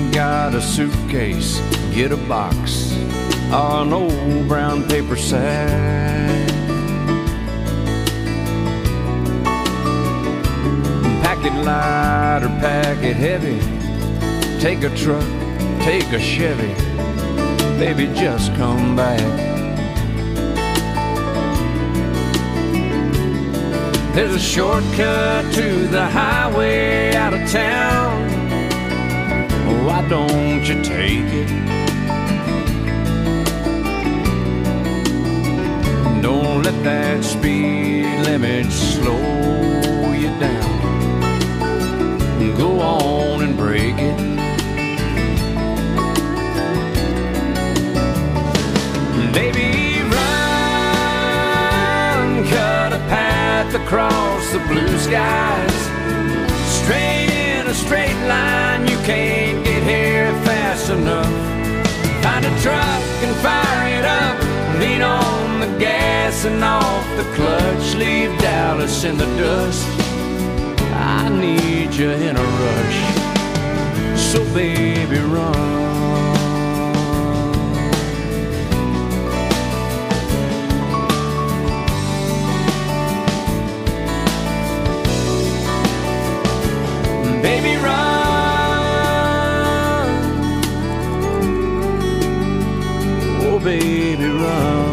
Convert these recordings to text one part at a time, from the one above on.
got a suitcase, get a box, or an old brown paper sack. Pack it light or pack it heavy, take a truck, take a Chevy, baby, just come back. There's a shortcut to the highway out of town. Why don't you take it? Don't let that speed limit slow you down. Go on and break it. Baby, run, cut a path across the blue skies. Straight in a straight line, you can't get here fast enough. Find a truck and fire it up. Lean on the gas and off the clutch. Leave Dallas in the dust. I need you in a rush. So baby, run. Baby, run. Oh, baby, run.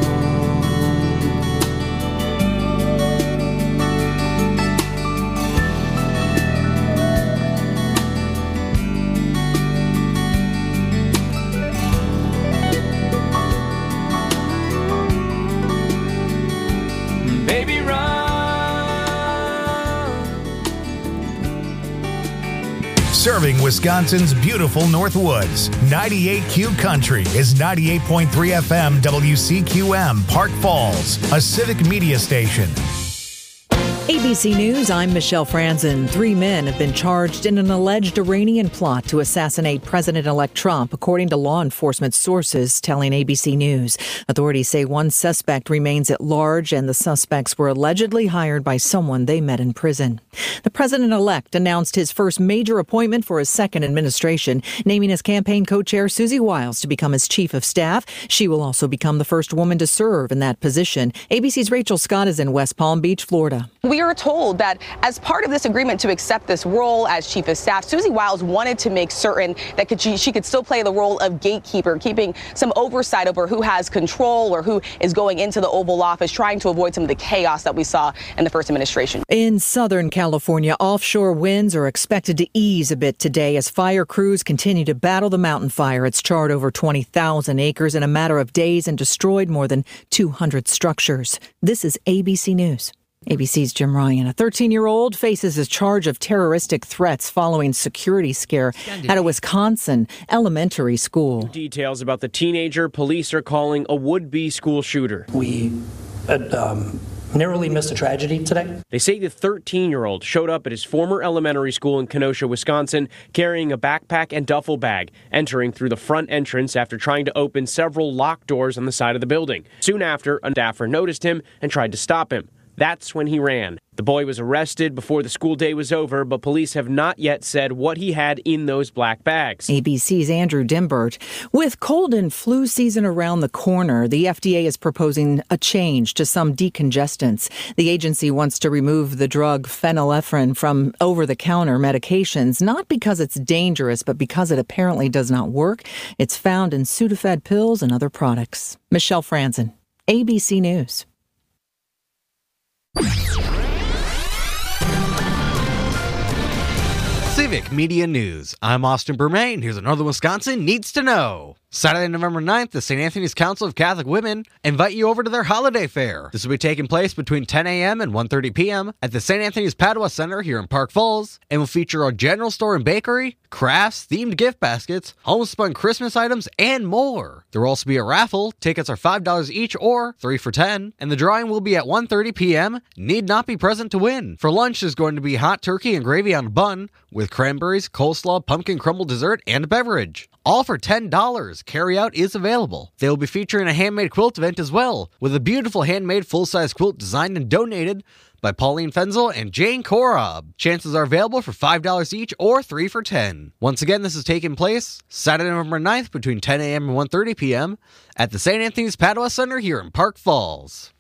Baby, run. Serving Wisconsin's beautiful Northwoods. 98Q Country is 98.3 FM WCQM Park Falls, a civic media station. ABC News, I'm Michelle Franzen. 3 men have been charged in an alleged Iranian plot to assassinate President-elect Trump, according to law enforcement sources telling ABC News. Authorities say one suspect remains at large, and the suspects were allegedly hired by someone they met in prison. The president-elect announced his first major appointment for his second administration, naming his campaign co-chair Susie Wiles to become his chief of staff. She will also become the first woman to serve in that position. ABC's Rachel Scott is in West Palm Beach, Florida. We are told that as part of this agreement to accept this role as chief of staff, Susie Wiles wanted to make certain that she could still play the role of gatekeeper, keeping some oversight over who has control or who is going into the Oval Office, trying to avoid some of the chaos that we saw in the first administration. In Southern California, offshore winds are expected to ease a bit today as fire crews continue to battle the mountain fire. It's charred over 20,000 acres in a matter of days and destroyed more than 200 structures. This is ABC News. ABC's Jim Ryan. A 13-year-old faces a charge of terroristic threats following security scare at a Wisconsin elementary school. Details about the teenager police are calling a would-be school shooter. We narrowly missed a tragedy today. They say the 13-year-old showed up at his former elementary school in Kenosha, Wisconsin, carrying a backpack and duffel bag, entering through the front entrance after trying to open several locked doors on the side of the building. Soon after, a staffer noticed him and tried to stop him. That's when he ran. The boy was arrested before the school day was over, but police have not yet said what he had in those black bags. ABC's Andrew Dimbert. With cold and flu season around the corner, the FDA is proposing a change to some decongestants. The agency wants to remove the drug phenylephrine from over-the-counter medications, not because it's dangerous, but because it apparently does not work. It's found in Sudafed pills and other products. Michelle Franzen, ABC News. Civic Media News. I'm Austin Bermain. Here's what Northern Wisconsin needs to know. Saturday, November 9th, the St. Anthony's Council of Catholic Women invite you over to their holiday fair. This will be taking place between 10 a.m. and 1:30 p.m. at the St. Anthony's Padua Center here in Park Falls, and will feature a general store and bakery, crafts, themed gift baskets, homespun Christmas items, and more. There will also be a raffle. Tickets are $5 each or 3 for $10, and the drawing will be at 1:30 p.m. Need not be present to win. For lunch, there's going to be hot turkey and gravy on a bun with cranberries, coleslaw, pumpkin crumble dessert, and a beverage. all for $10. Carryout is available. They will be featuring a handmade quilt event as well, with a beautiful handmade full-size quilt designed and donated by Pauline Fenzel and Jane Korob. Chances are available for $5 each or 3 for $10. Once again, this is taking place Saturday, November 9th between 10 a.m. and 1:30 p.m. at the St. Anthony's Padua Center here in Park Falls.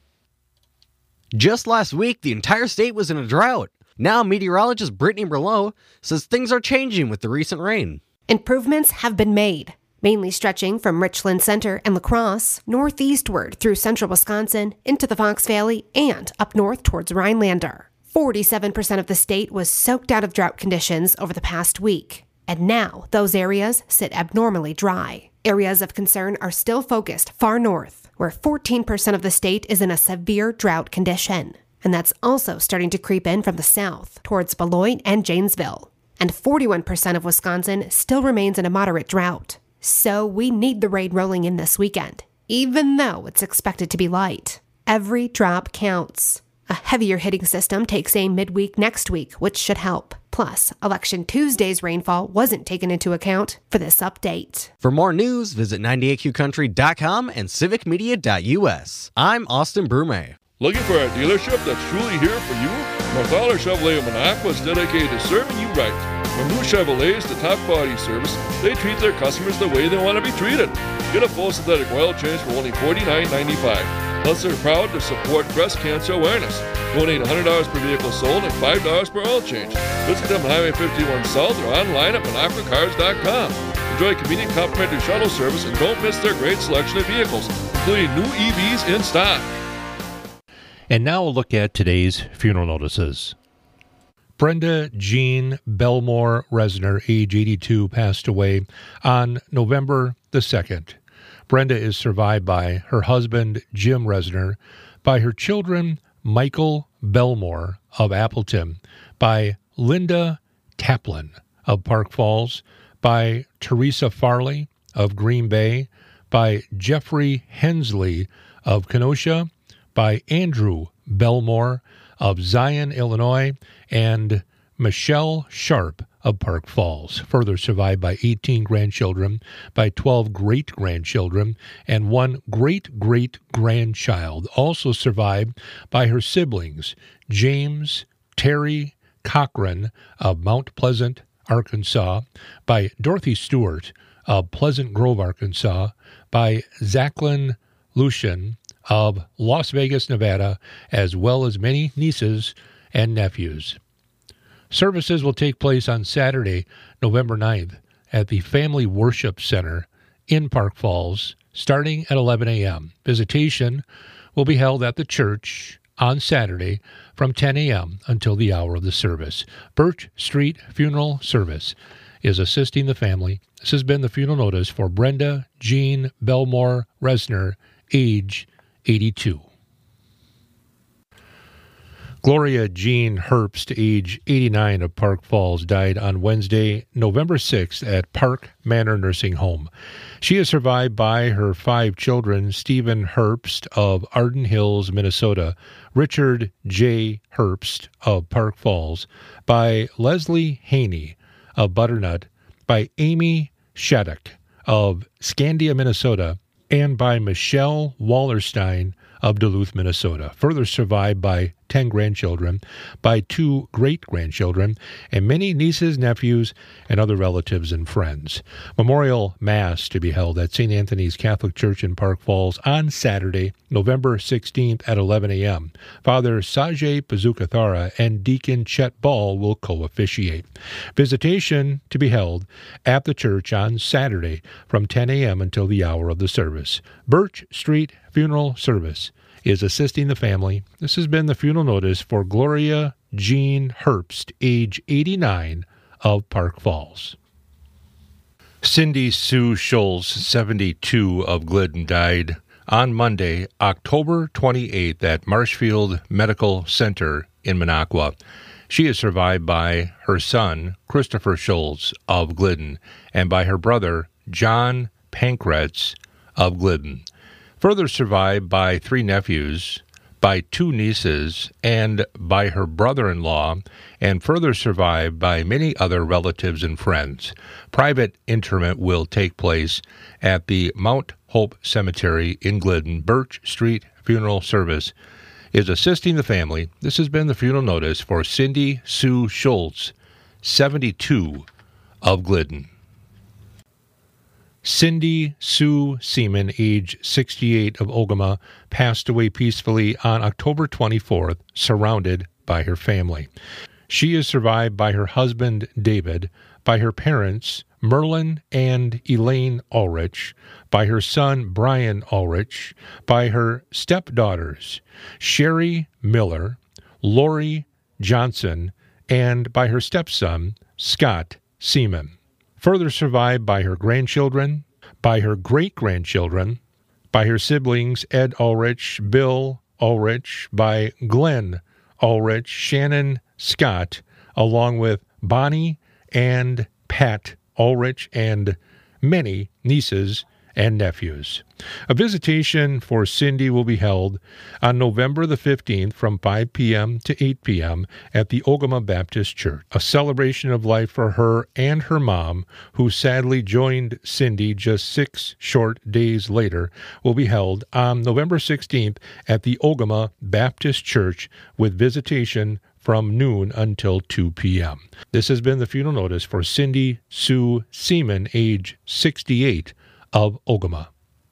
Just last week, the entire state was in a drought. Now, meteorologist Brittany Merlot says things are changing with the recent rain. Improvements have been made, mainly stretching from Richland Center and La Crosse northeastward through central Wisconsin into the Fox Valley and up north towards Rhinelander. 47% of the state was soaked out of drought conditions over the past week, and now those areas sit abnormally dry. Areas of concern are still focused far north, where 14% of the state is in a severe drought condition, and that's also starting to creep in from the south towards Beloit and Janesville. And 41% of Wisconsin still remains in a moderate drought. So we need the rain rolling in this weekend, even though it's expected to be light. Every drop counts. A heavier hitting system takes aim midweek next week, which should help. Plus, Election Tuesday's rainfall wasn't taken into account for this update. For more news, visit 98qcountry.com and civicmedia.us. I'm Austin Brume. Looking for a dealership that's truly here for you? Northaler Chevrolet of Minocqua is dedicated to serving you right. Mamou Chevrolet is the top quality service. They treat their customers the way they want to be treated. Get a full synthetic oil change for only $49.95. Plus, they're proud to support breast cancer awareness. Donate $100 per vehicle sold and $5 per oil change. Visit them on Highway 51 South or online at MinocquaCars.com. Enjoy convenient complimentary shuttle service and don't miss their great selection of vehicles, including new EVs in stock. And now we'll look at today's funeral notices. Brenda Jean Belmore Resner, age 82, passed away on November the 2nd. Brenda is survived by her husband, Jim Resner, by her children, Michael Belmore of Appleton, by Linda Taplin of Park Falls, by Teresa Farley of Green Bay, by Jeffrey Hensley of Kenosha, by Andrew Belmore of Zion, Illinois, and Michelle Sharp of Park Falls. Further survived by 18 grandchildren, by 12 great-grandchildren, and 1 great-great-grandchild. Also survived by her siblings, James Terry Cochran of Mount Pleasant, Arkansas, by Dorothy Stewart of Pleasant Grove, Arkansas, by Zachlyn Lucian of Las Vegas, Nevada, as well as many nieces and nephews. Services will take place on Saturday, November 9th, at the Family Worship Center in Park Falls, starting at 11 a.m. Visitation will be held at the church on Saturday from 10 a.m. until the hour of the service. Birch Street Funeral Service is assisting the family. This has been the funeral notice for Brenda Jean Belmore Resner, age 82. Gloria Jean Herbst, age 89, of Park Falls, died on Wednesday, November 6th at Park Manor Nursing Home. She is survived by her 5 children, Stephen Herbst of Arden Hills, Minnesota, Richard J. Herbst of Park Falls, by Leslie Haney of Butternut, by Amy Shattuck of Scandia, Minnesota, and by Michelle Wallerstein of Duluth, Minnesota. Further survived by 10 grandchildren, by 2 great-grandchildren, and many nieces, nephews, and other relatives and friends. Memorial Mass to be held at St. Anthony's Catholic Church in Park Falls on Saturday, November 16th at 11 a.m. Father Sajay Pazukathara and Deacon Chet Ball will co-officiate. Visitation to be held at the church on Saturday from 10 a.m. until the hour of the service. Birch Street Funeral Service is assisting the family. This has been the funeral notice for Gloria Jean Herbst, age 89, of Park Falls. Cindy Sue Schultz, 72, of Glidden, died on Monday, October 28th at Marshfield Medical Center in Minocqua. She is survived by her son, Christopher Schultz of Glidden, and by her brother, John Pankratz of Glidden. Further survived by 3 nephews, by 2 nieces and by her brother-in-law, and further survived by many other relatives and friends. Private interment will take place at the Mount Hope Cemetery in Glidden. Birch Street Funeral Service is assisting the family. This has been the funeral notice for Cindy Sue Schultz, 72, of Glidden. Cindy Sue Seaman, age 68, of Ogama, passed away peacefully on October 24th, surrounded by her family. She is survived by her husband, David, by her parents, Merlin and Elaine Ulrich, by her son, Brian Ulrich, by her stepdaughters, Sherry Miller, Lori Johnson, and by her stepson, Scott Seaman. Further survived by her grandchildren, by her great-grandchildren, by her siblings Ed Ulrich, Bill Ulrich, by Glenn Ulrich, Shannon Scott, along with Bonnie and Pat Ulrich, and many nieces and nephews. A visitation for Cindy will be held on November the 15th from 5 p.m. to 8 p.m. at the Ogama Baptist Church. A celebration of life for her and her mom, who sadly joined Cindy just 6 short days later, will be held on November 16th at the Ogama Baptist Church with visitation from noon until 2 p.m. This has been the funeral notice for Cindy Sue Seaman, age 68, of Ogama.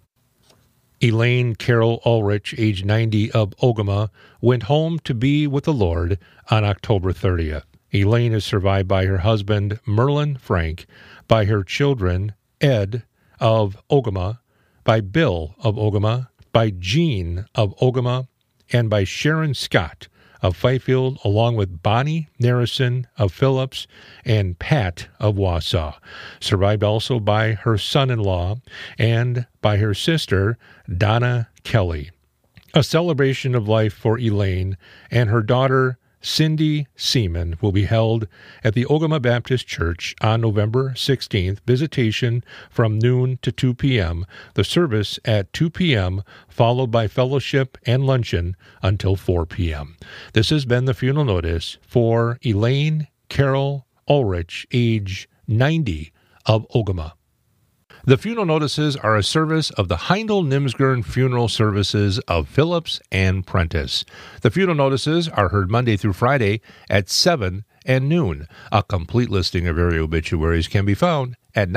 Elaine Carol Ulrich, age 90, of Ogama, went home to be with the Lord on October 30th. Elaine is survived by her husband, Merlin Frank, by her children, Ed of Ogama, by Bill of Ogama, by Jean of Ogama, and by Sharon Scott of Fifield, along with Bonnie Narrison of Phillips and Pat of Wausau. Survived also by her son-in-law and by her sister, Donna Kelly. A celebration of life for Elaine and her daughter, Cindy Seaman, will be held at the Ogama Baptist Church on November 16th. Visitation from noon to 2 p.m. The service at 2 p.m., followed by fellowship and luncheon until 4 p.m. This has been the funeral notice for Elaine Carol Ulrich, age 90, of Ogama. The funeral notices are a service of the Heindel Nimsgern Funeral Services of Phillips and Prentice. The funeral notices are heard Monday through Friday at 7 and noon. A complete listing of area obituaries can be found at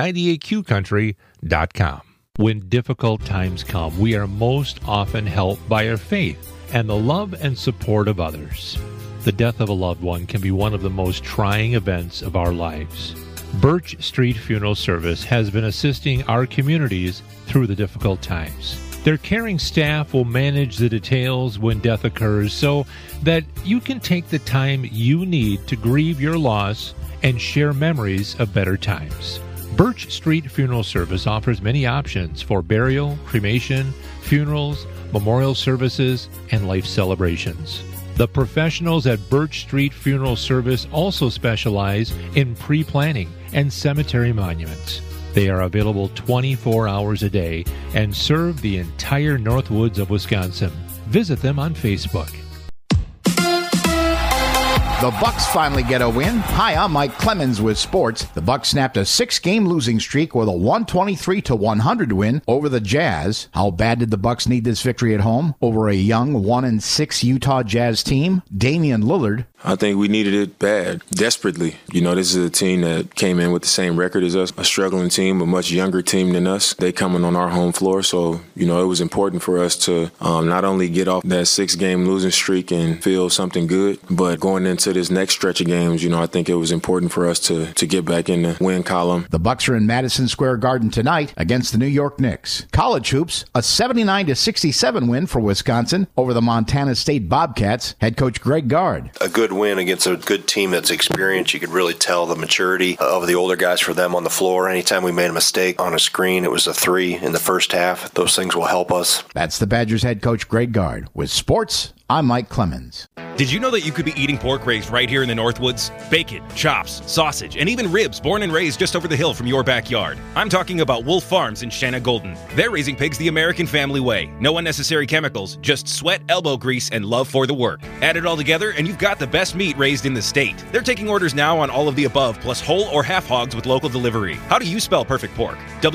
98QCountry.com. When difficult times come, we are most often helped by our faith and the love and support of others. The death of a loved one can be one of the most trying events of our lives. Birch Street Funeral Service has been assisting our communities through the difficult times. Their caring staff will manage the details when death occurs so that you can take the time you need to grieve your loss and share memories of better times. Birch Street Funeral Service offers many options for burial, cremation, funerals, memorial services, and life celebrations. The professionals at Birch Street Funeral Service also specialize in pre-planning and cemetery monuments. They are available 24 hours a day and serve the entire Northwoods of Wisconsin. Visit them on Facebook. The Bucks finally get a win. Hi, I'm Mike Clemens with sports. The Bucks snapped a 6-game losing streak with a 123-100 win over the Jazz. How bad did the Bucks need this victory at home over a young 1-6 Utah Jazz team? Damian Lillard. I think we needed it bad, desperately. You know, this is a team that came in with the same record as us, a struggling team, a much younger team than us. They coming on our home floor, so, you know, it was important for us to not only get off that 6-game losing streak and feel something good, but going into this next stretch of games, you know, I think it was important for us to get back in the win column. The Bucks are in Madison Square Garden tonight against the New York Knicks. College hoops, a 79-67 win for Wisconsin over the Montana State Bobcats. Head coach Greg Gard. A good win against a good team that's experienced. You could really tell the maturity of the older guys for them on the floor. Anytime we made a mistake on a screen, it was a 3 in the first half. Those things will help us. That's the Badgers head coach Greg Gard. With sports, I'm Mike Clemens. Did you know that you could be eating pork raised right here in the Northwoods? Bacon, chops, sausage, and even ribs born and raised just over the hill from your backyard. I'm talking about Wolf Farms in Shanna Golden. They're raising pigs the American family way. No unnecessary chemicals, just sweat, elbow grease, and love for the work. Add it all together and you've got the best meat raised in the state. They're taking orders now on all of the above, plus whole or half hogs with local delivery. How do you spell perfect pork?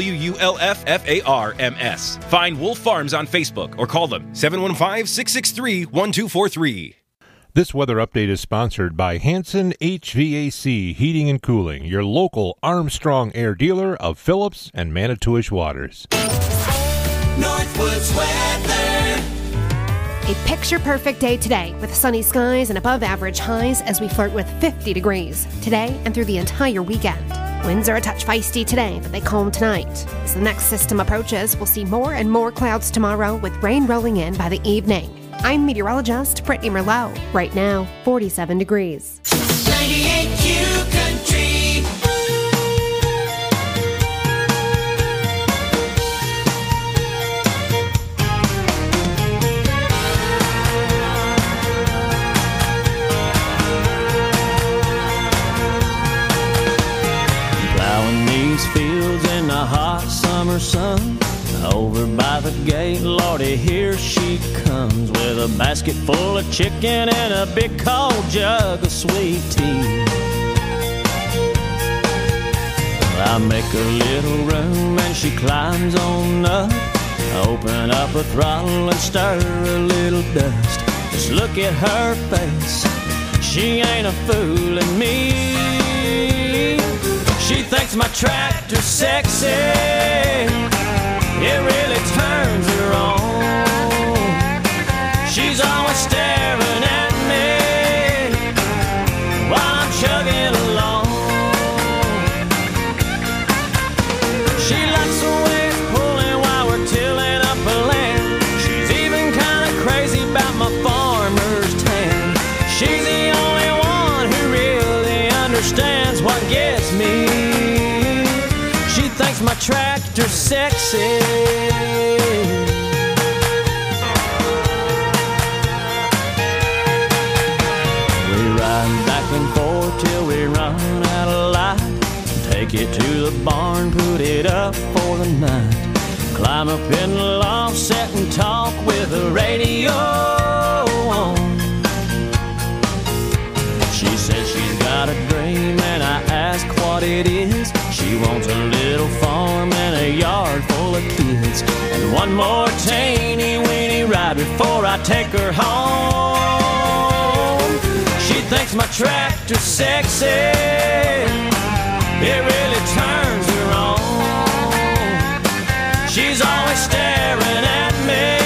WULFFARMS. Find Wolf Farms on Facebook or call them 715-663-1243. This weather update is sponsored by Hanson HVAC Heating and Cooling, your local Armstrong Air dealer of Phillips and Manitowish Waters. Northwoods weather. A picture-perfect day today with sunny skies and above-average highs as we flirt with 50 degrees today and through the entire weekend. Winds are a touch feisty today, but they calm tonight. As the next system approaches, we'll see more and more clouds tomorrow with rain rolling in by the evening. I'm meteorologist Brittany Merlot. Right now, 47 degrees. 98Q Country. Plowing these fields in the hot summer sun. Over by the gate, Lordy, here she comes with a basket full of chicken and a big cold jug of sweet tea. Well, I make a little room and she climbs on up. Open up a throttle and stir a little dust. Just look at her face, she ain't a fooling me. She thinks my tractor's sexy. It really turns her on. She's always staring at me while I'm chugging along. She likes the way it's pulling while we're tilling up a land. She's even kind of crazy about my farmer's tan. She's the only one who really understands what gets me. She thinks my tractor's sexy. We ride back and forth till we run out of light. Take it to the barn, put it up for the night. Climb up in the loft, sit and talk with the radio on. She says she's got a dream and I ask what it is. She wants a little farm and a yard full of kids, and one more teeny weeny ride before I take her home. She thinks my tractor's sexy. It really turns her on. She's always staring at me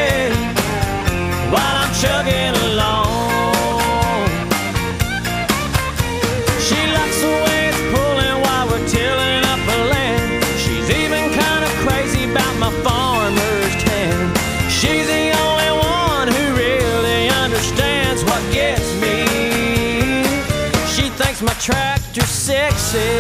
while I'm chugging along. She likes the way it's pulling while we're tilling up a land. She's even kind of crazy about my farmer's tan. She's the only one who really understands what gets me. She thinks my tractor's sexy.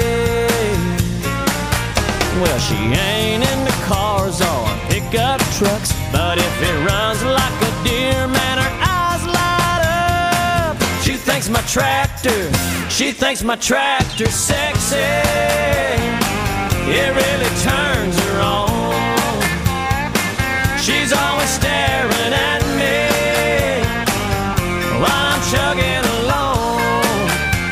Well, she ain't into cars or pickup trucks, but if it runs like a deer, man, her eyes light up. She thinks my tractor, she thinks my tractor's sexy. It really turns her on. She's always staring at me while I'm chugging along.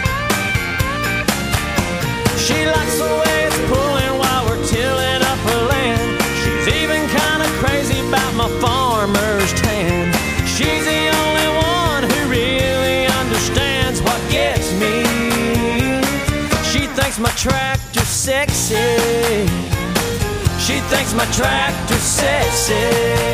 She likes the way it's pulling while we're tilling up her land. She's even kind of crazy about my farmer's tan. She's the only one who really understands what gets me. She thinks my tractor's sexy. She thinks my tractor's sexy.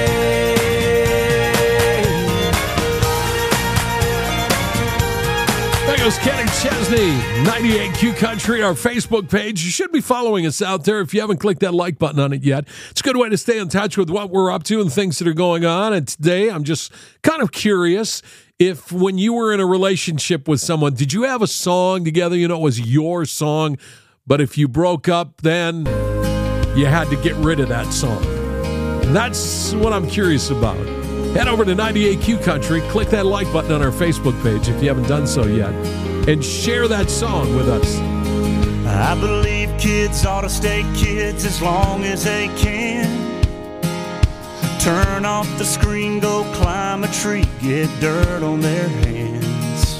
There goes Kenny Chesney, 98Q Country, our Facebook page. You should be following us out there if you haven't clicked that like button on it yet. It's a good way to stay in touch with what we're up to and things that are going on. And today, I'm just kind of curious if when you were in a relationship with someone, did you have a song together? You know, it was your song, but if you broke up, then you had to get rid of that song. And that's what I'm curious about. Head over to 98Q Country, click that like button on our Facebook page if you haven't done so yet, and share that song with us. I believe kids ought to stay kids as long as they can. Turn off the screen, go climb a tree, get dirt on their hands.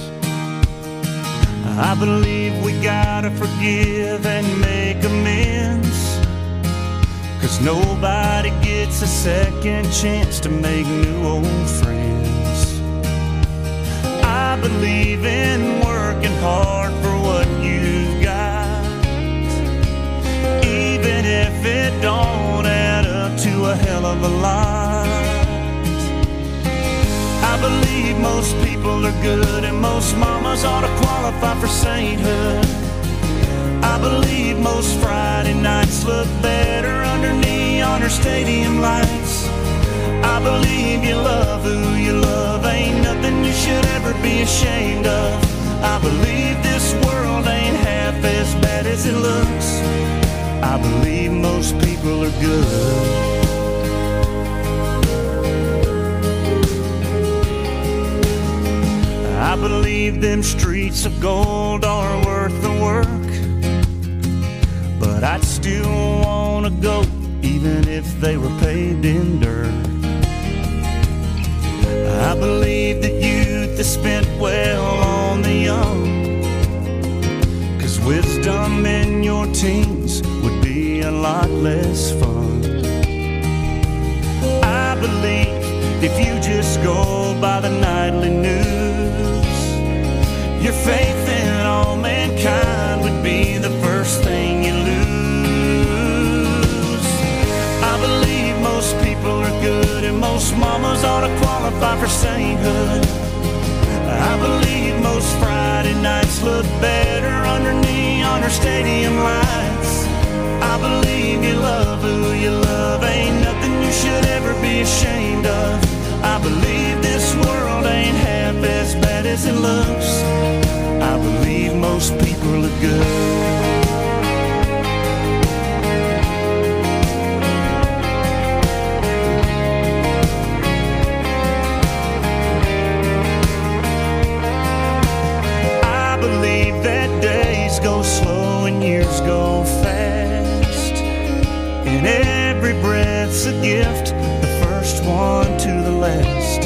I believe we gotta forgive and make amends, 'cause nobody gets a second chance to make new old friends. I believe in working hard for what you've got, even if it don't add up to a hell of a lot. I believe most people are good and most mamas ought to qualify for sainthood. I believe most Friday nights look better under neon or stadium lights. I believe you love who you love, ain't nothing you should ever be ashamed of. I believe this world ain't half as bad as it looks. I believe most people are good. I believe them streets of gold are worth the work, but I'd still want to go even if they were paved in dirt. I believe that youth is spent well on the young, 'cause wisdom in your teens would be a lot less fun. I believe if you just go by the nightly news, your faith in all mankind would be the first thing you lose. I believe most people are good and most mamas ought to qualify for sainthood. I believe most Friday nights look better under neon or stadium lights. I believe you love who you love, ain't nothing you should ever be ashamed of. I believe this world ain't half as bad as it looks. I believe most people are good. I believe that days go slow and years go fast, and every breath's a gift, the first one to the last.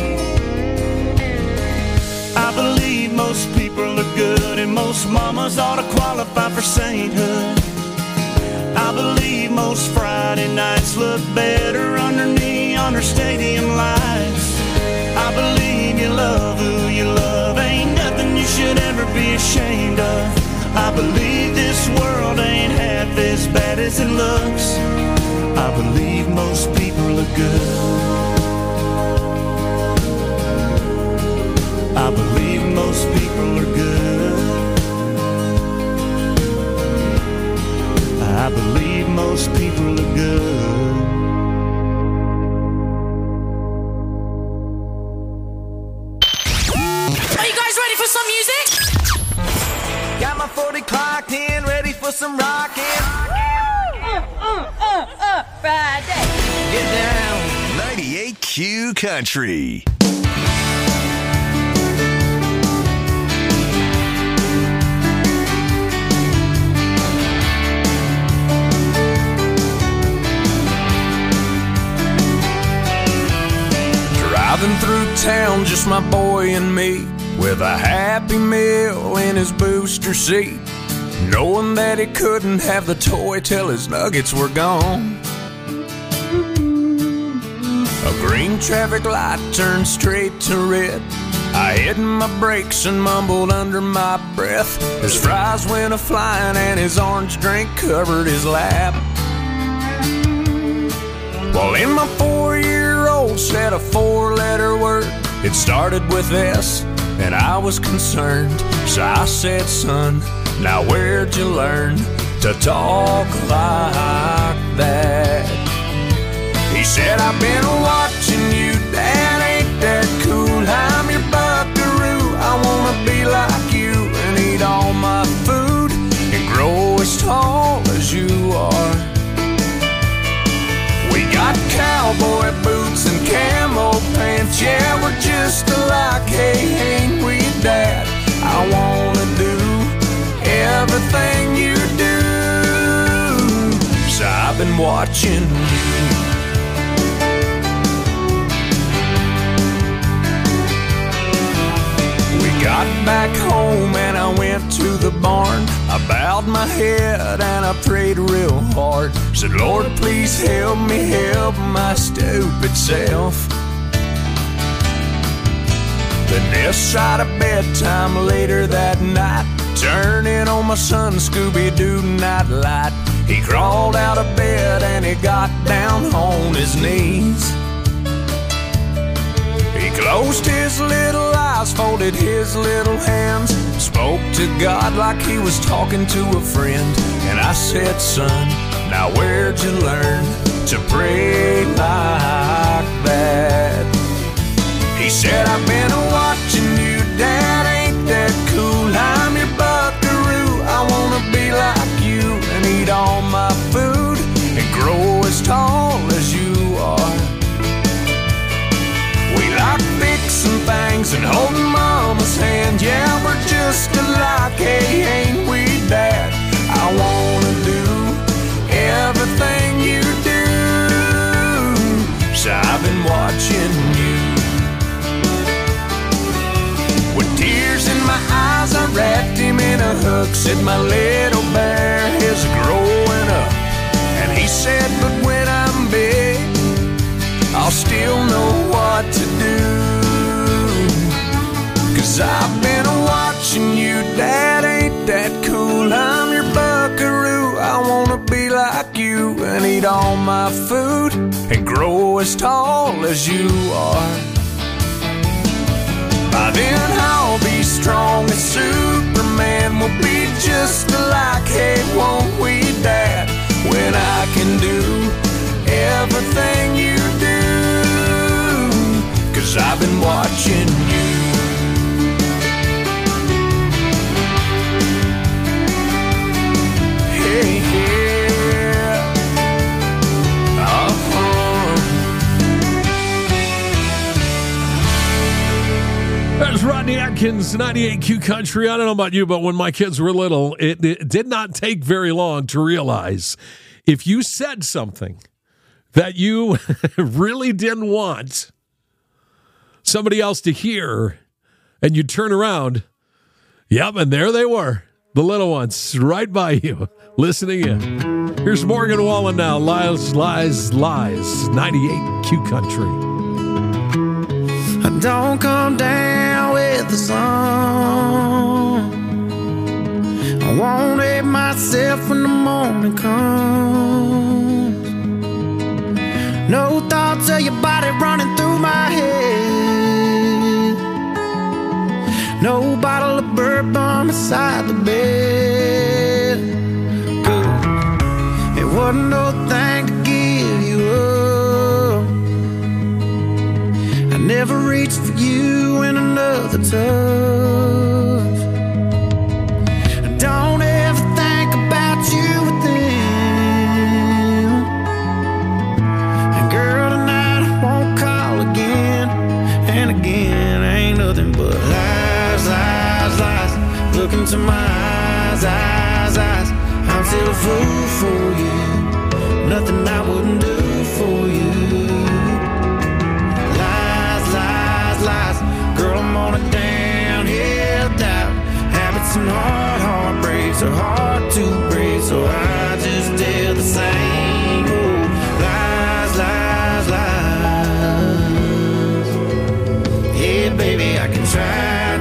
I believe most people are good and most mamas ought to qualify for sainthood. I believe most Friday nights look better under neon or stadium lights. I believe you love who you love, ain't nothing you should ever be ashamed of. I believe this world ain't half as bad as it looks. I believe most people are good. I believe most people are good. I believe most people are good. Are you guys ready for some music? Got my 40 clocked in, ready for some rockin'. Friday. Get down. 98Q Country. Driving through town, just my boy and me, with a Happy Meal in his booster seat, knowing that he couldn't have the toy till his nuggets were gone. A green traffic light turned straight to red. I hit my brakes and mumbled under my breath. His fries went a-flying and his orange drink covered his lap. Well, in my 4-year-old said a 4-letter word. It started with S, and I was concerned. So I said, son, now where'd you learn to talk like that? He said, I've been watching you, Dad, ain't that cool? I'm your buckaroo, I wanna be like you and eat all my food and grow as tall as you are. We got cowboy boots and camo pants, been watching you. Got back home and I went to the barn. I bowed my head and I prayed real hard. Said, Lord, please help me help my stupid self. Then this side of bedtime later that night, turning on my son Scooby-Doo nightlight. He crawled out of bed and he got down on his knees. He closed his little eyes, folded his little hands, spoke to God like he was talking to a friend. And I said, son, now where'd you learn to pray like that? He said, I've been watching you, Dad, ain't that cool? I'm your buckaroo, I wanna be like you and eat all my food and grow as tall as you are. We like fixing things and holding Mama's hand. Yeah, we're just alike, hey, ain't we, Dad? I wanna do everything you do. So I've been watching you. With tears in my eyes, I wrapped him in a hook. Said my little bear is growing up. And he said, but when I'm big, I'll still know what to do. 'Cause I've been watching you, Dad, ain't that cool? I'm your buckaroo, I wanna be like you and eat all my food and grow as tall as you are. By then I'll be strong as Superman, we'll be just alike, hey, won't we, Dad? When I can do everything you do. 'Cause I've been watching you. Hey, yeah. There's Rodney Atkins, 98Q Country. I don't know about you, but when my kids were little, it did not take very long to realize if you said something that you really didn't want somebody else to hear, and you turn around, yep, and there they were, the little ones, right by you, listening in. Here's Morgan Wallen now, Lies, Lies, Lies, 98Q Country. I don't come down with the sun. I won't hate myself when the morning comes. No thoughts of your body running through my head. No bottle of bourbon beside the bed. Good. It wasn't no thing to give you up. I never reached for you in another touch. I don't ever think about you with them. And girl, tonight I won't call again and again. Ain't nothing but lies, lies, lies. Look into my eyes, eyes, eyes. I'm still a fool for you. Nothing I wouldn't do for you. Lies. Girl, I'm on a downhill dive. Habits and heartbreaks are hard to break, so I just did the same. Oh, lies, lies, lies. Yeah, baby, I can try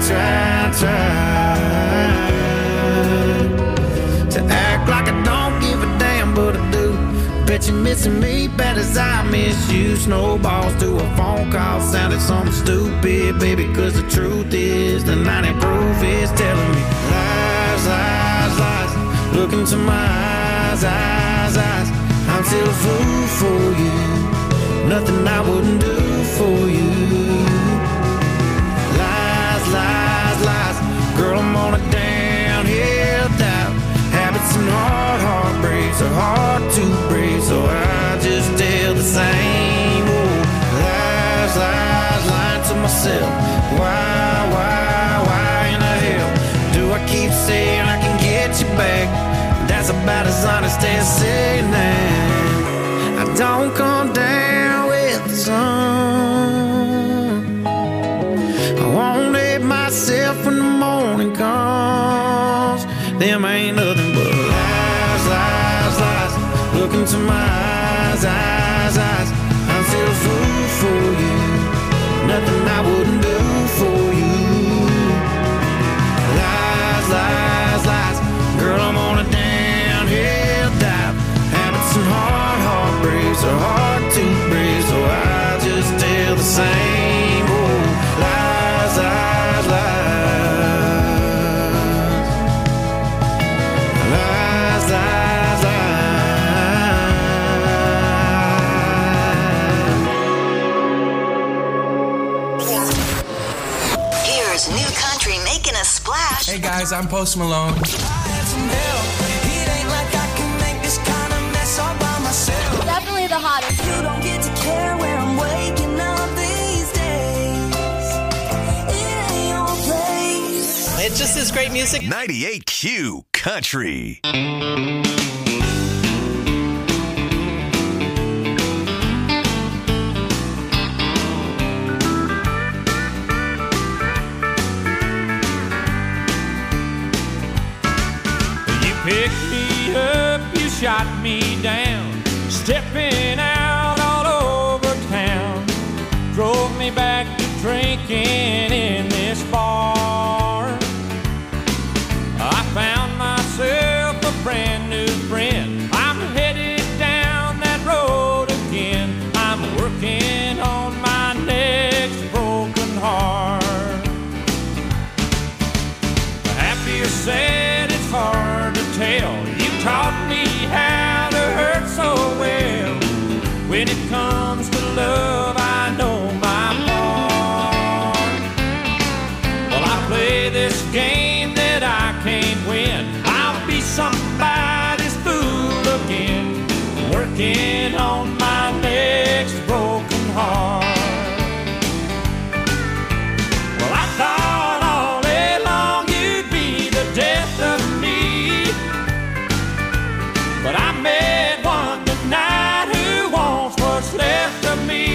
to act like I don't give a damn, but I do. Bet you're missing me bad as I miss you. Snowballs to a phone call sounded something stupid, baby, 'cause the truth is the 90 proof is telling me lies, lies, lies. Look into my eyes, eyes, eyes. I'm still a fool for you. Nothing I wouldn't do for you. Lies, lies, lies. Girl, I'm on a downhill dive. Habits and heartbreaks are hard to break, so I just tell the same. Oh, lies, lies, lying to myself. Why in the hell do I keep saying I can get you back? That's about as honest as saying that. don't come down with the sun. I won't hate myself when the morning comes. Them ain't nothing but lies, lies, lies. Look into my eyes, eyes, eyes. I'm still a fool for you. Nothing I wouldn't do for you. Lies, lies, lies. Girl, I'm on a downhill dive. Habits and heartbreaks are hard to break, so I just tell the same old lies, lies, lies. Lies, lies, lies. Here's new country making a splash. Hey guys, I'm Post Malone. Definitely the hottest. You don't get to care where I'm waking up these days. It ain't your place. It just is great music. 98Q Country. Picked me up, you shot me down, stepping out all over town. Drove me back to drinking in this bar. I found myself a brand new friend. I'm headed down that road again. I'm working on my next broken heart. Happy or sad, it's hard to tell. You taught me how to hurt so well. When it comes to love, I know my part. Well, I play this game that I can't win. I'll be somebody's fool again, working on my next broken heart. Well, I thought all day long you'd be the death of me, but I met one tonight who wants what's left of me.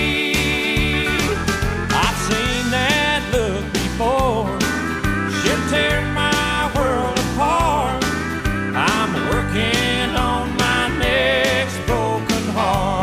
I've seen that look before. She'll tear my world apart. I'm working on my next broken heart.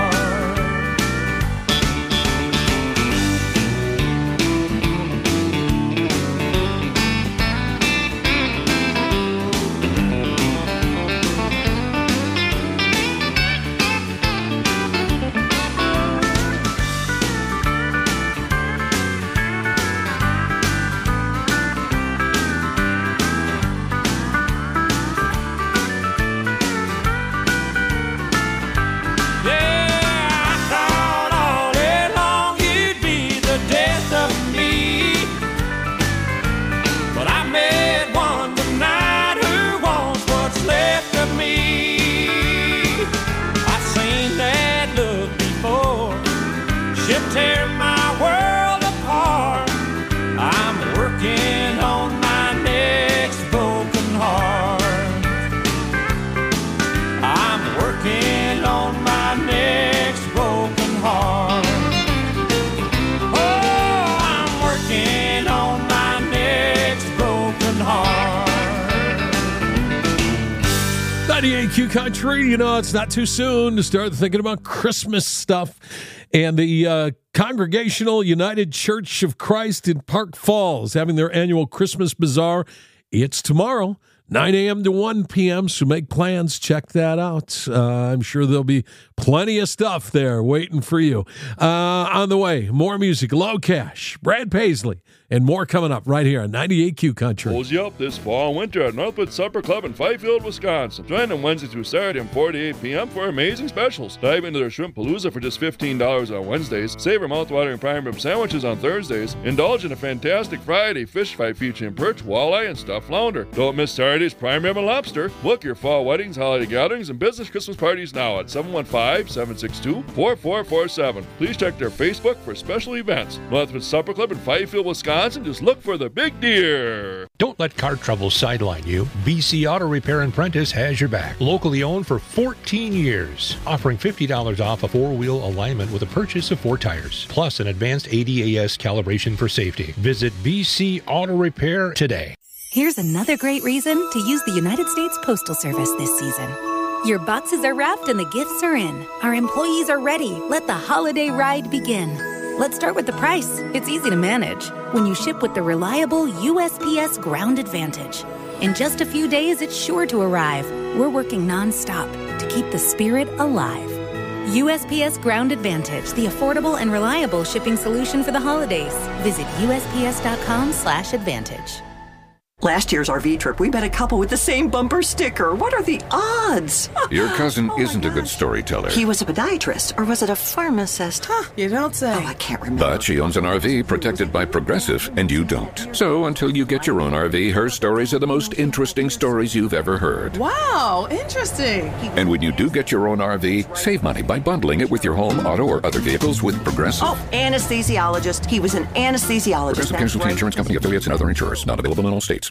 Tear my world apart. I'm working on my next broken heart. I'm working on my next broken heart. Oh, I'm working on my next broken heart. 98Q Country, you know, it's not too soon to start thinking about Christmas stuff. And the Congregational United Church of Christ in Park Falls having their annual Christmas Bazaar. It's tomorrow, 9 a.m. to 1 p.m., so make plans. Check that out. I'm sure there'll be plenty of stuff there waiting for you. On the way, more music, Low Cash, Brad Paisley, and more coming up right here on 98Q Country. Cozy up this fall and winter at Northwood Supper Club in Fifield, Wisconsin. Join them Wednesday through Saturday from 4 to 8 p.m. for amazing specials. Dive into their Shrimp Palooza for just $15 on Wednesdays. Savor mouthwatering prime rib sandwiches on Thursdays. Indulge in a fantastic Friday fish fight featuring perch, walleye, and stuffed flounder. Don't miss Saturday Saturday's prime rib and lobster. Book your fall weddings, holiday gatherings, and business Christmas parties now at 715-762-4447. Please check their Facebook for special events. Northwood Supper Club in Fifield, Wisconsin. Just look for the big deer. Don't let car trouble sideline you. BC Auto Repair and Prentice has your back. Locally owned for 14 years. Offering $50 off a four-wheel alignment with a purchase of 4 tires. Plus an advanced ADAS calibration for safety. Visit BC Auto Repair today. Here's another great reason to use the United States Postal Service this season. Your boxes are wrapped and the gifts are in. Our employees are ready. Let the holiday ride begin. Let's start with the price. It's easy to manage when you ship with the reliable USPS Ground Advantage. In just a few days, it's sure to arrive. We're working nonstop to keep the spirit alive. USPS Ground Advantage, the affordable and reliable shipping solution for the holidays. Visit USPS.com/advantage. Last year's RV trip, we met a couple with the same bumper sticker. What are the odds? Your cousin isn't a good storyteller. He was a podiatrist, or was it a pharmacist? You don't say. Oh, I can't remember. But she owns an RV protected by Progressive, and you don't. So until you get your own RV, her stories are the most interesting stories you've ever heard. Wow, interesting. And when you do get your own RV, save money by bundling it with your home, auto, or other vehicles with Progressive. Oh, anesthesiologist. He was an anesthesiologist. Progressive Casualty Insurance Company, affiliates, and other insurers. Not available in all states.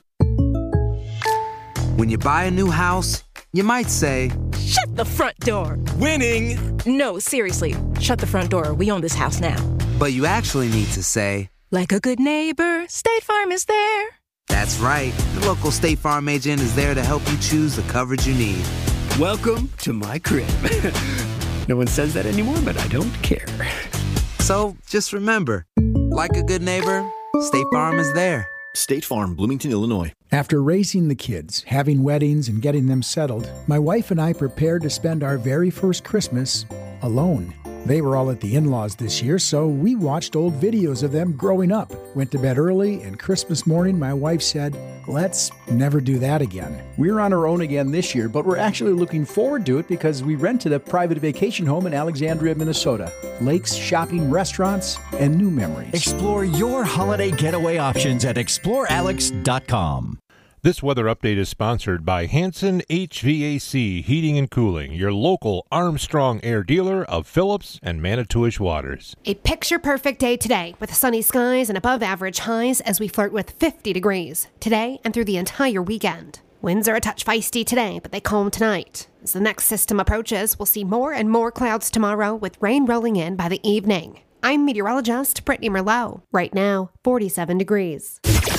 When you buy a new house, you might say, "Shut the front door." Winning! No, seriously. Shut the front door. We own this house now. But you actually need to say, "Like a good neighbor, State Farm is there." That's right. The local State Farm agent is there to help you choose the coverage you need. Welcome to my crib. No one says that anymore, but I don't care. So just remember, like a good neighbor, State Farm is there. State Farm, Bloomington, Illinois. After raising the kids, having weddings, and getting them settled, my wife and I prepared to spend our very first Christmas alone. They were all at the in-laws this year, so we watched old videos of them growing up, went to bed early, and Christmas morning my wife said, "Let's never do that again." We're on our own again this year, but we're actually looking forward to it because we rented a private vacation home in Alexandria, Minnesota. Lakes, shopping, restaurants, and new memories. Explore your holiday getaway options at explorealex.com. This weather update is sponsored by Hanson HVAC Heating and Cooling, your local Armstrong Air dealer of Phillips and Manitowish Waters. A picture-perfect day today with sunny skies and above-average highs as we flirt with 50 degrees today and through the entire weekend. Winds are a touch feisty today, but they calm tonight. As the next system approaches, we'll see more and more clouds tomorrow with rain rolling in by the evening. I'm meteorologist Brittany Merlot. Right now, 47 degrees.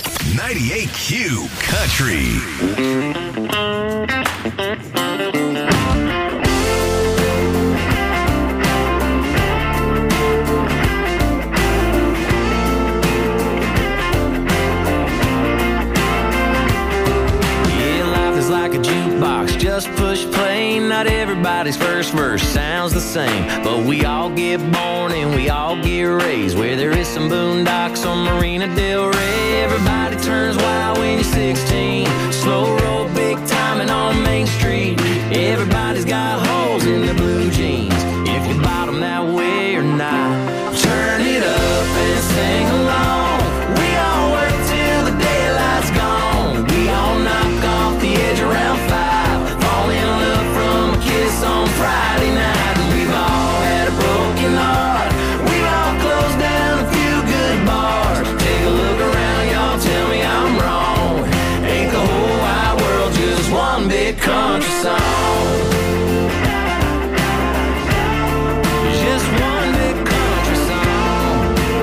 98Q Country. Just push play, not everybody's first verse sounds the same, but we all get born and we all get raised where there is some boondocks on Marina Del Rey. Everybody turns wild when you're 16, slow roll, big timing on Main Street. Everybody's got holes in their blue jeans, if you bottom that way or not. Turn it up and sing along. We all work till the daylight's gone. We all knock off the edge around 5. On Friday night, and we've all had a broken heart. We've all closed down a few good bars. Take a look around, y'all, tell me I'm wrong. Ain't the whole wide world just one big country song? Just one big country song.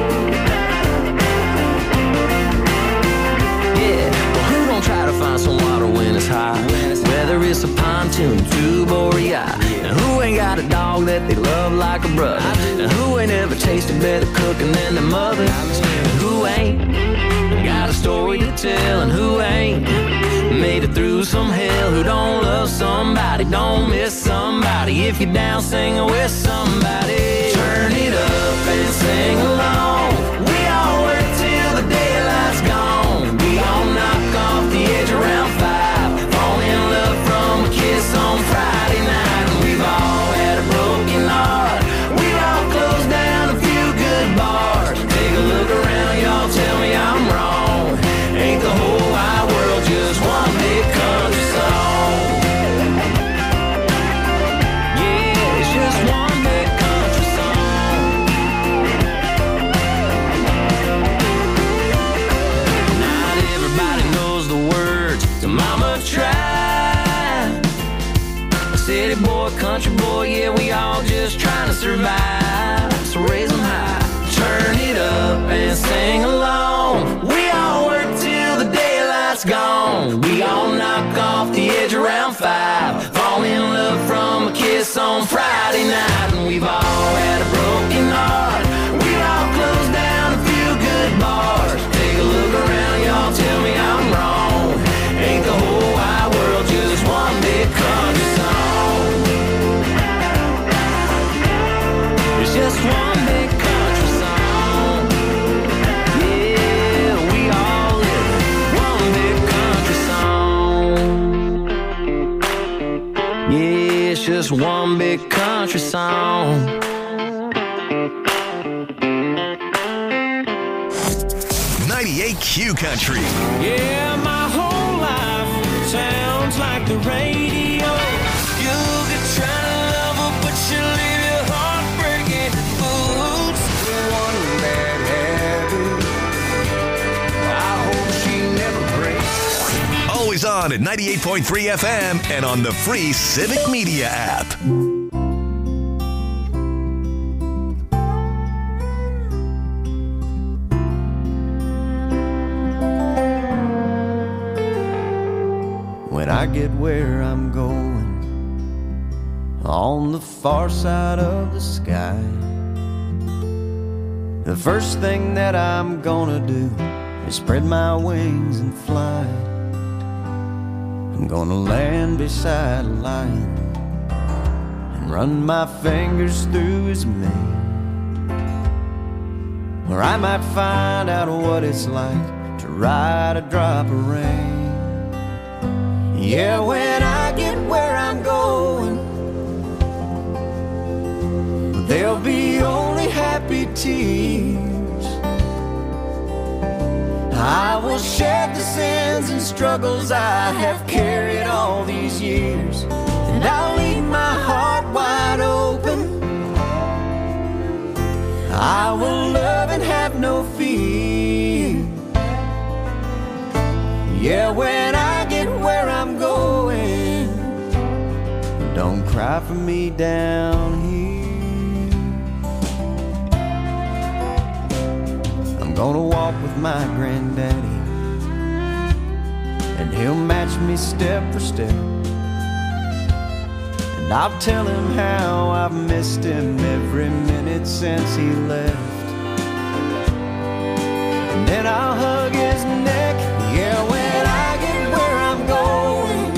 Yeah, well, who don't try to find some water when it's hot? Whether it's a pontoon, tube, or yacht. Now who ain't got a dog that they love like a brother? Now who ain't ever tasted better cooking than their mother? And who ain't got a story to tell? And who ain't made it through some hell? Who don't love somebody, don't miss somebody? If you're down, sing with somebody. Turn it up and sing along. We all work till the daylight's gone. We all knock off the edge around 5. On Friday night, and we've all had a broken heart. We've all closed down a few good bars. Take a look around, y'all, tell me I'm wrong. Ain't the whole wide world just one big country? one big country song. 98Q Country. Yeah, my whole life sounds like the radio. You could try to love her, but she'll leave your heart breaking boots. One bad habit, I hope she never breaks. Always on at 98.3 FM and on the free Civic Media app. When I get where I'm going, on the far side of the sky, the first thing that I'm gonna do is spread my wings and fly. I'm gonna land beside a lion and run my fingers through his mane, or I might find out what it's like to ride a drop of rain. Yeah, when I get where I'm going, there'll be only happy tears. I will shed the sins and struggles I have carried all these years, and I'll leave my heart wide open. I will love and have no fear. Yeah, when I get where I'm going, don't cry for me down here. I'm gonna walk with my granddaddy, and he'll match me step for step, and I'll tell him how I've missed him every minute since he left. And then I'll hug his neck. Yeah, when I get where I'm going,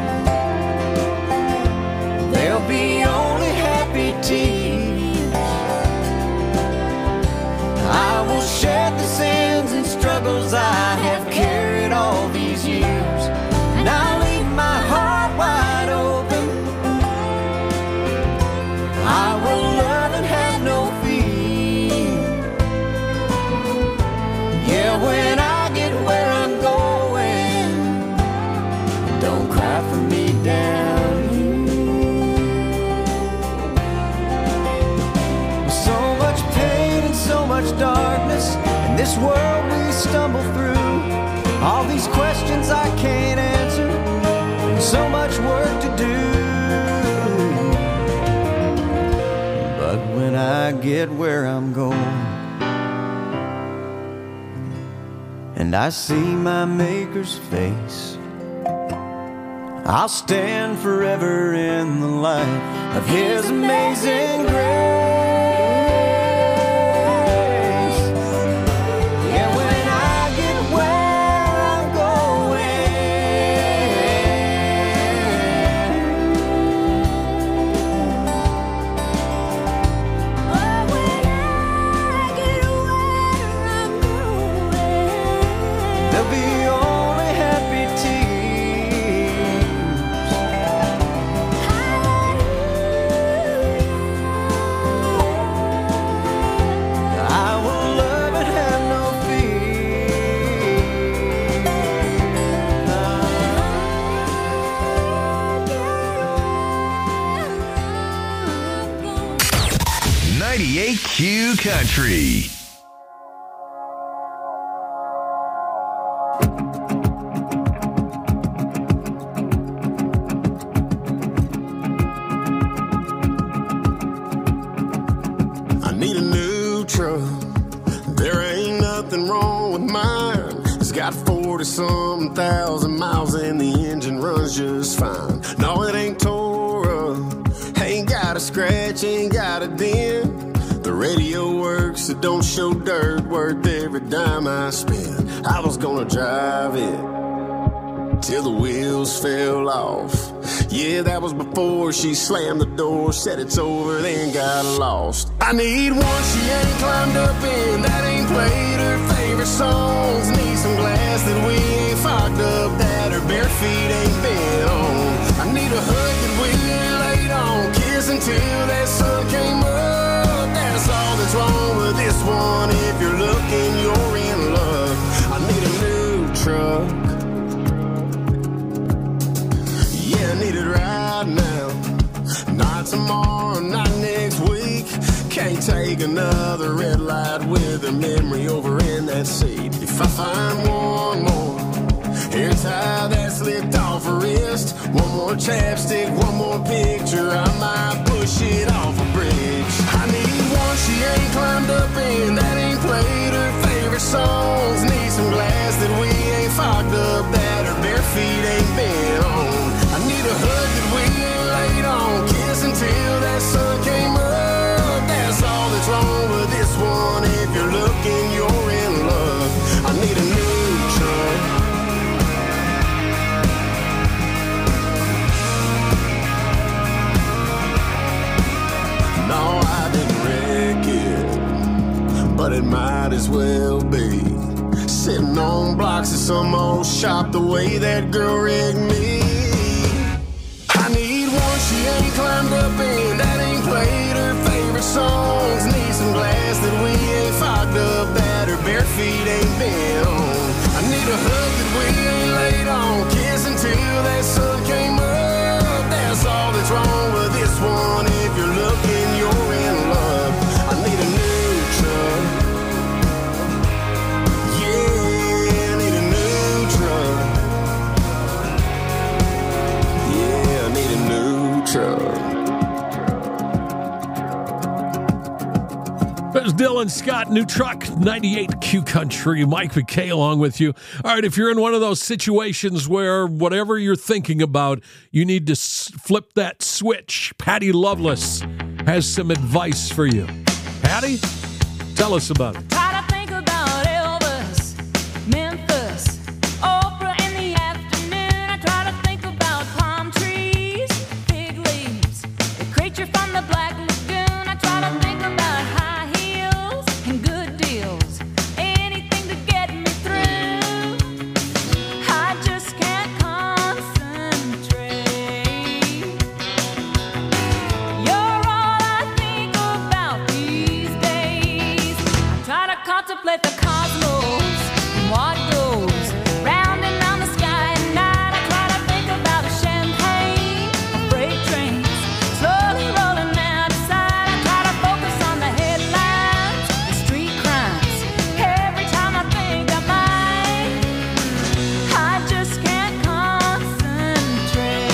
there'll be only happy tears. I will shed the sins and struggles I have carried all these years, and I'll leave my heart wide open. I will love and have no fear. Yeah, when I get where I'm going, don't cry for me down here. So much pain and so much darkness in this world we stumble through. All these questions I can't answer, and so much work to do. But when I get where I'm going, and I see my Maker's face, I'll stand forever in the light of His amazing grace. Yeah, when I get where I'm going, there'll be only happy tears. I will love and have no fear. 98Q Country. I need a new truck. There ain't nothing wrong with mine. It's got 40-some thousand miles and the engine runs just fine. No, it ain't tore up, ain't got a scratch, ain't got a dent. The radio works, it don't show dirt, worth every dime I spend. I was gonna drive it till the wheels fell off. Yeah, that was before she slammed the door, said it's over, then got lost. I need one she ain't climbed up in, that ain't played her favorite songs. Need some glass that we ain't fogged up, that her bare feet ain't been on. I need a hood that we ain't laid on. this one. If you're looking, you're in luck. I need a new truck. Yeah, I need it right now. Not tomorrow, not next week. Can't take another red light with a memory over in that seat. If I find one more hair tie that slipped off her wrist, one more chapstick, one more picture, I might push it off a bridge. I need one she ain't climbed up in, that ain't played her favorite songs. Need some glass that we ain't fogged up, that her bare feet ain't been on. I need a hug that we ain't laid on, kiss until that sun came up. That's all that's wrong with this one. If you're looking, you're in luck. I need a new truck. No, I didn't wreck it, but it might as well be. Sitting on blocks of some old shop the way that girl rigged me. I need one she ain't climbed up in, that ain't played her favorite songs. Need some glass that we ain't fogged up, that her bare feet ain't been on. I need a hug that we ain't laid on, kiss until that sun came up. That's all that's wrong with this one. If you're looking, you're in love. I need a new truck. Yeah, I need a new truck. Yeah, I need a new truck. There's Dylan Scott, new truck, 98 Q Country. Mike McKay along with you. All right, if you're in one of those situations where whatever you're thinking about, you need to flip that switch, Patty Loveless has some advice for you. Patty, tell us about it. Try to think about Elvis, Memphis, Oprah in the afternoon. I try to think about palm trees, fig leaves, the creature from the Black Lagoon. I try to think about high heels and good deals, anything to get me through. I just can't concentrate. You're all I think about these days. I try to contemplate the cosmos and what goes round and round the sky at night. I try to think about champagne, freight trains slowly rolling out of sight. I try to focus on the headlines and street crimes. Every time I think I might, I just can't concentrate.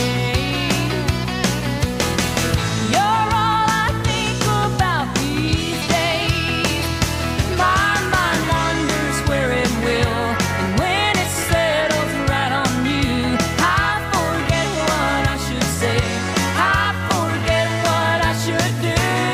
You're all I think about these days. My mind wanders where it will, and when it settles right on you, I forget what I should say. I forget what I should do.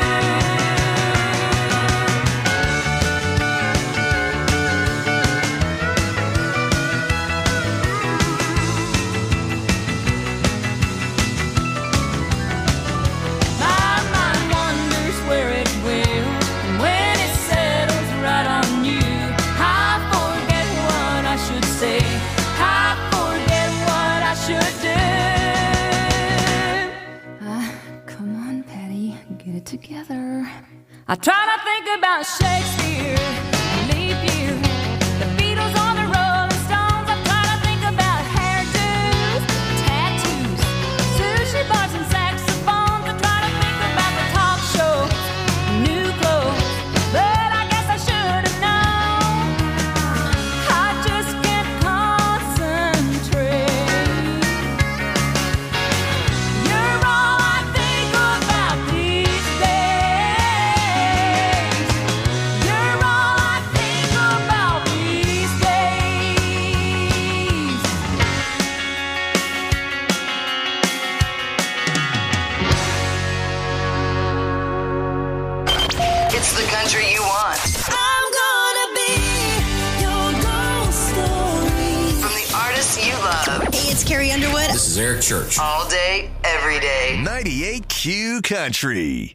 My mind wanders where it will, and when it settles right on you, I forget what I should say. I forget what I should do. Come on, Patty, get it together. I try to think about Shakespeare, leap year, the Beatles or the Rolling Stones. I try to think about hairdos, tattoos, sushi bars and saxophones. I try to think about the talk shows, new clothes, but I guess I should have known. I just can't concentrate. You're all I think about these days. You're all I think about these days. It's the country you want. I'm gonna be your ghost story. From the artists you love. Hey, it's Carrie Underwood. This is Eric Church. All day, every day. 98 Q Country.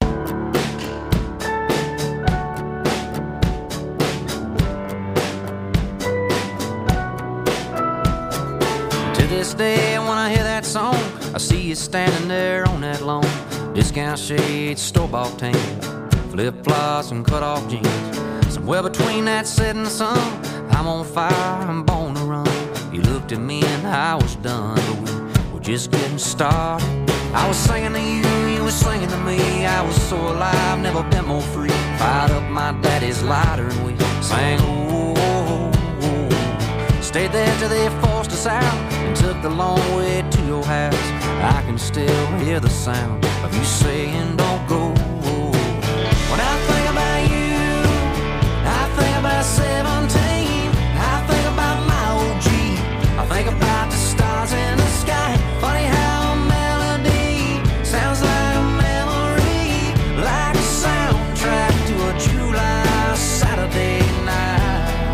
To this day, when I hear that song, I see you standing there on that lawn. Discount shades, store-bought tan, flip-flops and cut-off jeans. Well, between that setting sun, I'm on fire, I'm born to run. You looked at me and I was done, but we were just getting started. I was singing to you, you were singing to me. I was so alive, never been more free. Fired up my daddy's lighter and we sang, oh, oh, oh. Stayed there till they forced us out and took the long way to your house. I can still hear the sound of you saying, don't go. When I think about you, I think about 17. I think about my old Jeep. I think about the stars in the sky. Funny how a melody sounds like a memory, like a soundtrack to a July Saturday night.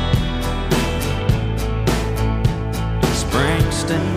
Springsteen.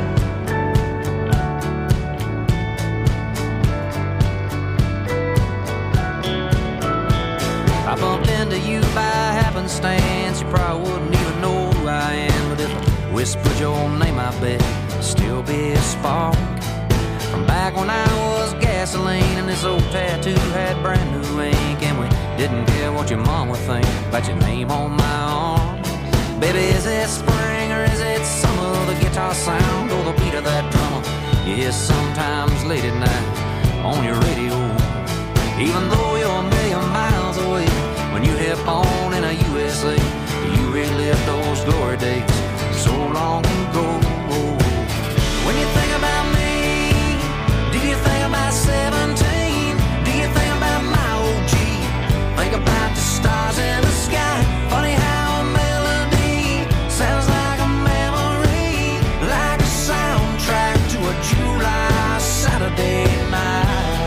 I bumped into you by happenstance. You probably wouldn't even know who I am, but if I whispered your name, I bet it'd still be a spark from back when I was gasoline and this old tattoo had brand new ink, and we didn't care what your mom would think about your name on my arm. Baby, is it spring or is it summer? The guitar sound or the beat of that drummer you hear sometimes late at night on your radio. Even though you're a million miles away, when you hit on in a USA, you relive those glory days so long ago. When you think about me, do you think about 17? Do you think about my old Jeep? Think about the stars in the sky. Funny how a melody sounds like a memory, like a soundtrack to a July Saturday night.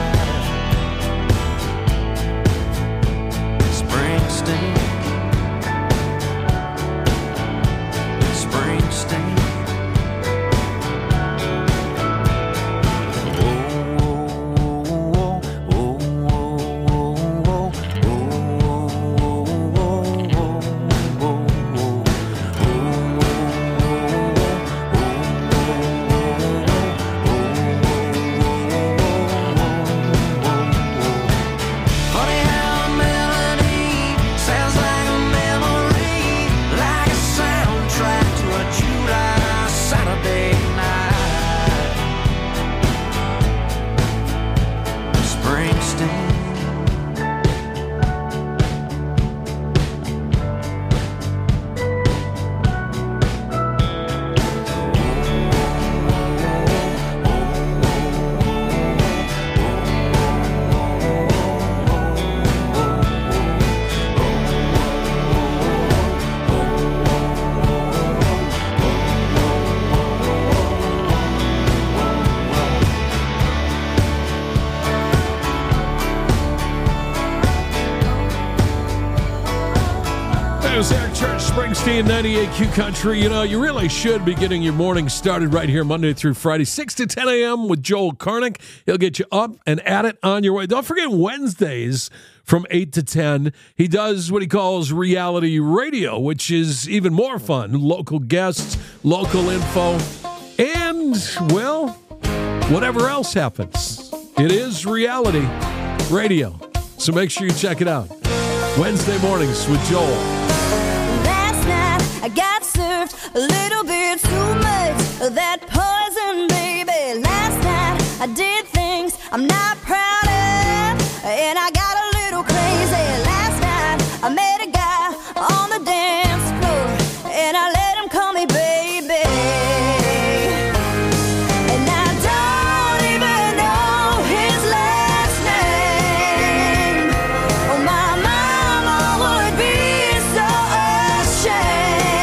Springsteen. Springsteen, 98Q Country. You know, you really should be getting your morning started right here Monday through Friday, 6 to 10 a.m. with Joel Karnick. He'll get you up and at it on your way. Don't forget Wednesdays from 8 to 10. He does what he calls reality radio, which is even more fun. Local guests, local info, and, well, whatever else happens. It is reality radio. So make sure you check it out. Wednesday mornings with Joel. I got served a little bit too much of that poison, baby. Last night I did things I'm not proud of, and I got a little crazy. Last night I met a guy on the dance floor, and I let him call me baby. And I don't even know his last name. Oh, my mama would be so ashamed.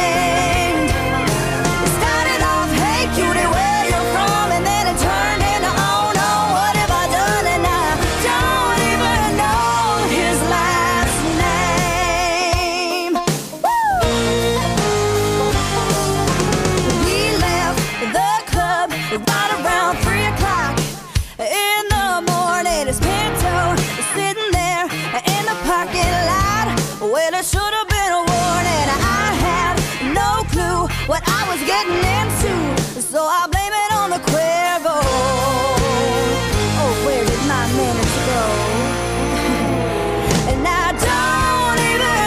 What I was getting into, so I blame it on the Cuervo. Oh, where did my minutes go? And I don't even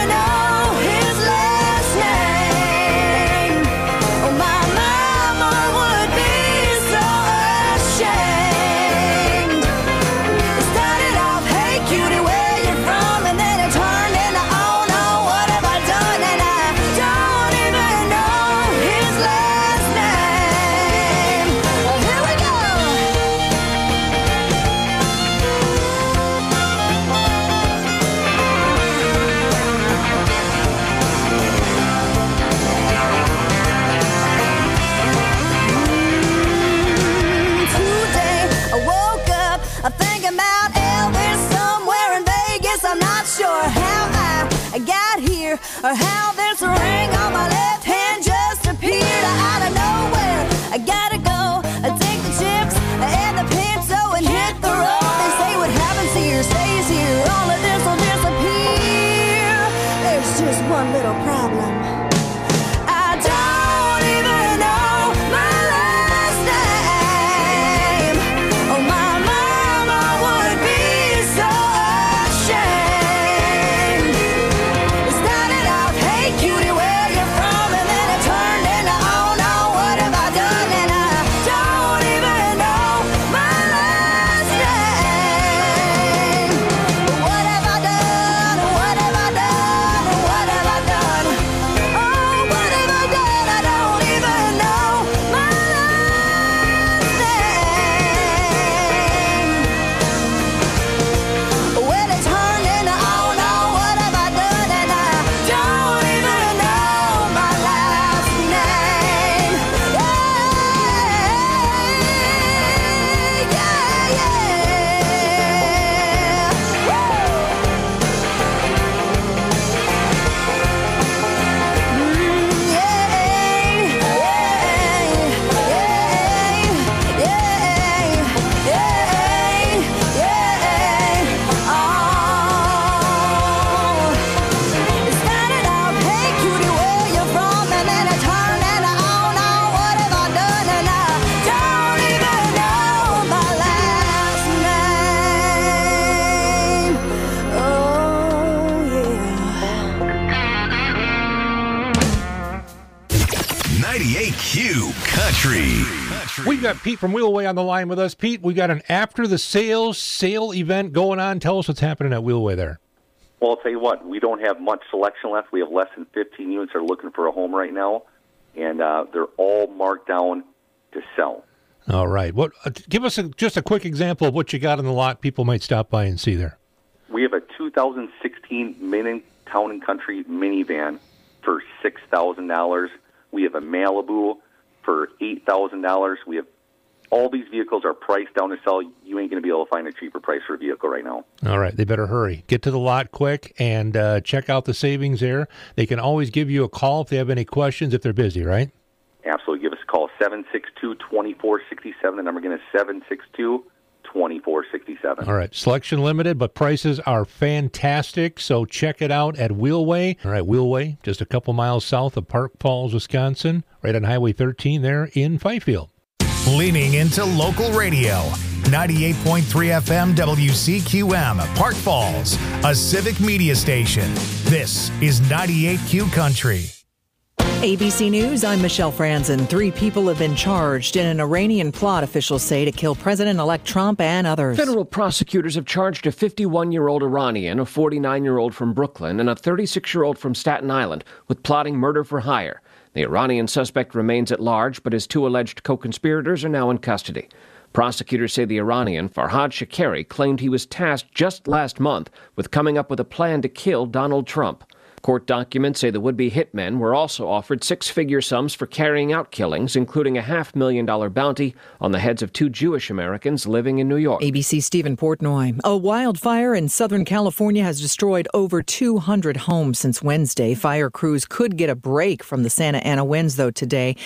or how this ring on my left hand just appeared out of nowhere. I gotta go, take the chicks and the pencil and hit the road. They say what happens here stays here, all of this will disappear. There's just one little problem. I don't even know my last name. Oh, my mama would be so ashamed. It started out, hey cutie, where you from? And then it turned into, oh no, what have I done? And I don't even know my last name. What have I done? What have I done? What have I done? Oh, what have I done? I don't even know my last name. When it turned into, oh no, what have I done? And I don't even know my last name. It started out, hey cutie, where you from? And then it turned into, oh no, what have I done? And I don't even know my last name. Oh, yeah. 98Q Country. We've got Pete from Wheelway on the line with us. Pete, we got an after the sale event going on. Tell us what's happening at Wheelway there. Well, I'll tell you what, we don't have much selection left. We have less than 15 units that are looking for a home right now, and they're all marked down to sell. All right. What? Give us just a quick example of what you got in the lot people might stop by and see there. We have a 2016 Mini Town and Country minivan for $6,000. We have a Malibu for $8,000. We have all these vehicles are priced down to sell. You ain't going to be able to find a cheaper price for a vehicle right now. All right. They better hurry. Get to the lot quick and check out the savings there. They can always give you a call if they have any questions if they're busy, right? Absolutely. Give us a call, 762-2467. The number again is 762-2467. All right. Selection limited, but prices are fantastic, so check it out at Wheelway. All right, Wheelway, just a couple miles south of Park Falls, Wisconsin, right on Highway 13 there in Fifield. Leaning into local radio. 98.3 FM WCQM, Park Falls, a civic media station. This is 98Q Country. ABC News, I'm Michelle Franzen. 3 people have been charged in an Iranian plot, officials say, to kill President-elect Trump and others. Federal prosecutors have charged a 51-year-old Iranian, a 49-year-old from Brooklyn, and a 36-year-old from Staten Island with plotting murder for hire. The Iranian suspect remains at large, but his 2 alleged co-conspirators are now in custody. Prosecutors say the Iranian, Farhad Shakeri, claimed he was tasked just last month with coming up with a plan to kill Donald Trump. Court documents say the would-be hitmen were also offered 6-figure sums for carrying out killings, including a $500,000 bounty on the heads of 2 Jewish Americans living in New York. ABC Stephen Portnoy. A wildfire in Southern California has destroyed over 200 homes since Wednesday. Fire crews could get a break from the Santa Ana winds, though, today.